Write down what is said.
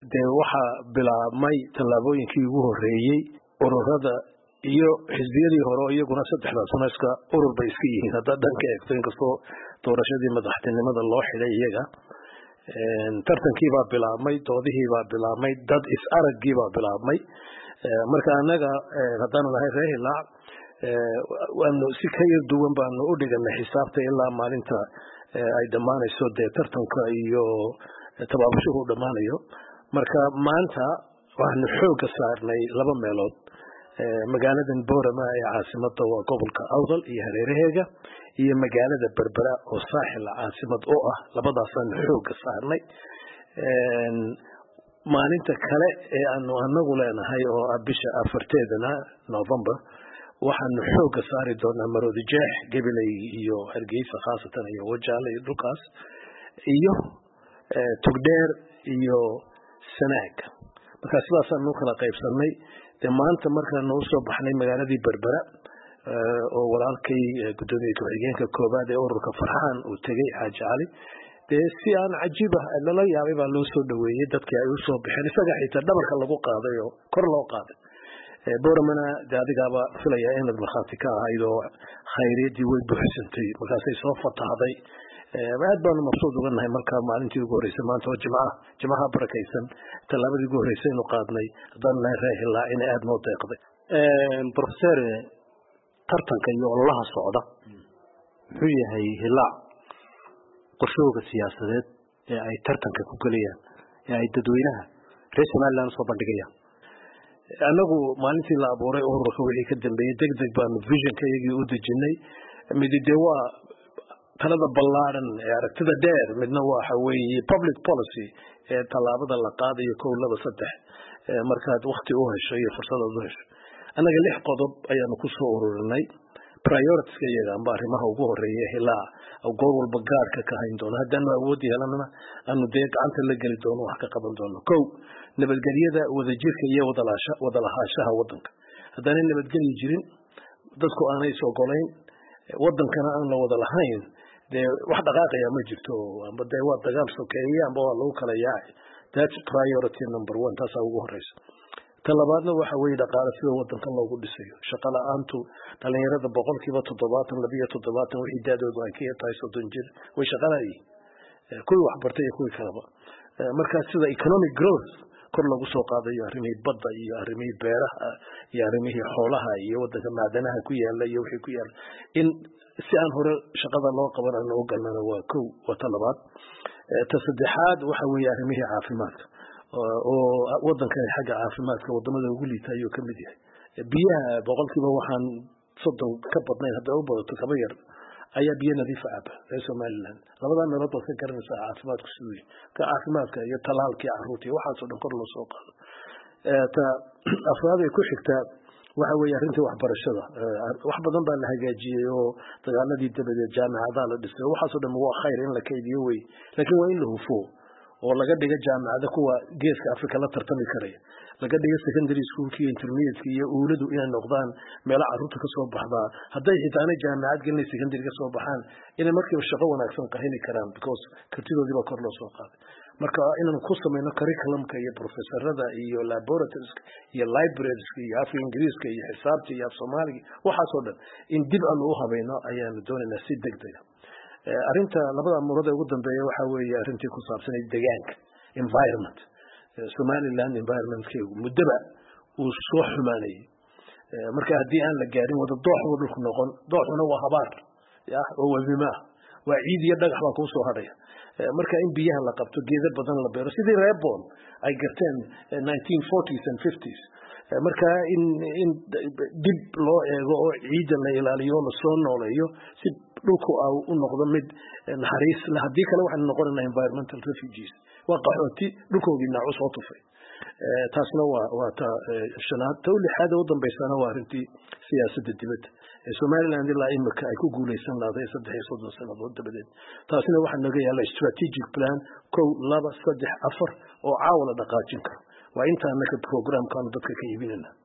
dee waxa bilaabmay tallaabooyinkii ugu horeeyey ururada iyo xisbiyadii hore iyaguna saddexda sano iska urur bay iska yihiin hadda dhanka eegto inkastoo doorashadii madaxtinimada loo xidhay iyaga tartankii baa bilaabmay doodihii baa bilaabmay dad is araggii baa bilaabmay marka annaga haddaanu nahay reer Hilaac waanu si ka yar duwan baanu u dhiganay xisaabta ilaa maalinta ay dhammaanayso dee tartanka iyo tabaabashuhu dhammaanayo marka maanta waxaanu xoogga saarnay laba meelood magaaladan Boorama ee caasimadda waa gobolka Awdal iyo hareeraheega iyo magaalada Berbera oo saaxil caasimad oo ah labadaasaan xoogga saarnay maalinta kale ee aanu anagu leenahay oo ah bisha 4 November waxaanu xoogga saari doonaa Maroodi Jeex Gabiley iyo Hargeysa khaasatan iyo Wajaale iyo dhulkaas iyo Togdheer iyo Sanaag marka sidaasaan kala qaybsanay maanta markaan u soo baxnay magaaladii Berbera oo walaalkay gudoomiye ku-xigeenka koobaad ee ururka Farxaan uu tagay Xaaji Cali si aan cajiib ah la yaabay baa loo soo dhaweeyay dadkii ay u soo bixeen isaga xitaa dhabarka lagu qaaday oo kor loo qaaday Booramana adigaaba filaya in marxaati ka ahayd oo khayriidii way buuxsantay markaasay soo fatahday aad baan mabsuud uga nahay markaa maalintii ugu horeysay maanta oo jimcaha barakaysan tallaabadii ugu horeysay inuu qaadnay haddaan nahay reer Hilaac in aad noo deeqday professor tartanka iyo ololaha socda muxuu yahay Hilaac qorshooga siyaasadeed ee ay tartanka ku galayaan ee ay dadweynaha reer Soomaaliland soo bandhigayaan anagu maalintii la abuuray ururka wixii ka dambeeyay degdeg baanu vision-kayagii u dejinay midide waa talada ballaaran ee aragtida dheer midna waxa weeye public policy ee tallaabada la qaadayo 1 2 3 markaad waqti u hesho iyo fursad u hesho anaga 6 qodob ayaanu ku soo ururinay priorities iyaga amba arrimaha ugu horeeya Hilaac oo goor walba gaarka ka hayn doona haddana awood yeelanana aanu gacanta la gali doono wax ka qaban doono nabadgelyada wadajirka iyo wada lahaanshaha wadanka haddana nabadgelyo jirin dadku aanay soo golayn wadankana aan la wada lahayn wax dhaqaaqaya ma jirto amba waa dagaal sokeeyay amba waa lagu kala yaacay that's priority number 1 taas ugu horeysa talabaadna waxa weeye dhaqaale sida wadanka loogu dhisayo shaqo la'aantu dhalinyarada 72 wixii daadoodu ay ka tahay 30 jir way shaqalayeen kuwii wax bartay iyo kuwii kaleba marka sida economic growth kor lagu soo qaadayo arrimihii badda iyo arrimihii beeraha iyo arrimihii xoolaha iyo wadanka maadanaha ku yaala iyo wixii ku yaala in si aan hore shaqada loo qabanayno oo galnana waa talabaad ta saddexaad waxa weeye arrimihii caafimaadka oo wadanka xagga caafimaadka wadamada ugu liita ayuu ka mid yahay biyaha boqolkiiba waxaan 30 ka badnayn hadda u badato kaba yar ayaa biyo nadiif ah ee Soomaaliland labada meelood oo ka garanaysa caafimaadku sidoo ka caafimaadka iyo talaalkii carruurta waxa soo dhan kor loo soo qaado ta afraad ay ku xigtaa waxa weeye arrinta waxbarashada wax badan baa la hagaajiyay oo dagaaladii dabada jaamacadaha la dhisay waxa soo dhan waa khayr in la kaydiyo way laakiin waa in la hufo oo laga dhiga jaamacada kuwa geeska Afrika la tartami karaya laga dhiga secondary school ki intermediate iyo uuladu inay noqdaan meel carruurta ka soo baxda haday xitaa jaamacad galnay secondary ka soo baxaan inay markiiba shaqo wanaagsan ka heli karaan because kartidoodii baa kor loo soo qaaday marka inaan ku sameeyno curriculumka iyo professorada iyo laboratories iyo libraries iyo af Ingiriiska iyo xisaabta iyo Soomaaliga waxa soo dhan in dib aan u habeeyno ayaan doonaynaa si degdeg arinta labada amurood ee ugu dambeeyay waxa weeye arintii ku saabsan deegaanka environment Somaliland environment-keegu muddaba uu soo xumaanay marka haddii aan la gaarin wada dhulku noqon dooxuna waa habaar oo wadima waa ciid iyo dhagax baa ku soo hadhaya marka in biyaha la qabto geedo badan la beero sidii reebon ay garteen 1940s and 50s marka in dib loo eego oo ciidda la ilaaliyo la soo nooleeyo si dhulku u noqdo mid naxariis la hadii kale waxaan noqonaynaa environmental refugees waa qaxooti dhulkoodii naacu soo tufay taasna waa ta shanaad tawlixada u dambeysana waa arintii siyaasadda dibadda Somaliland ilaa imika ay ku guuleysan lahayd 3 sanadood dabadeed taasina waxa naga yaala strategic plan 1 2 3 4 oo caawala dhaqaajin karo waa inta anaka program kan dadka ka iibinayna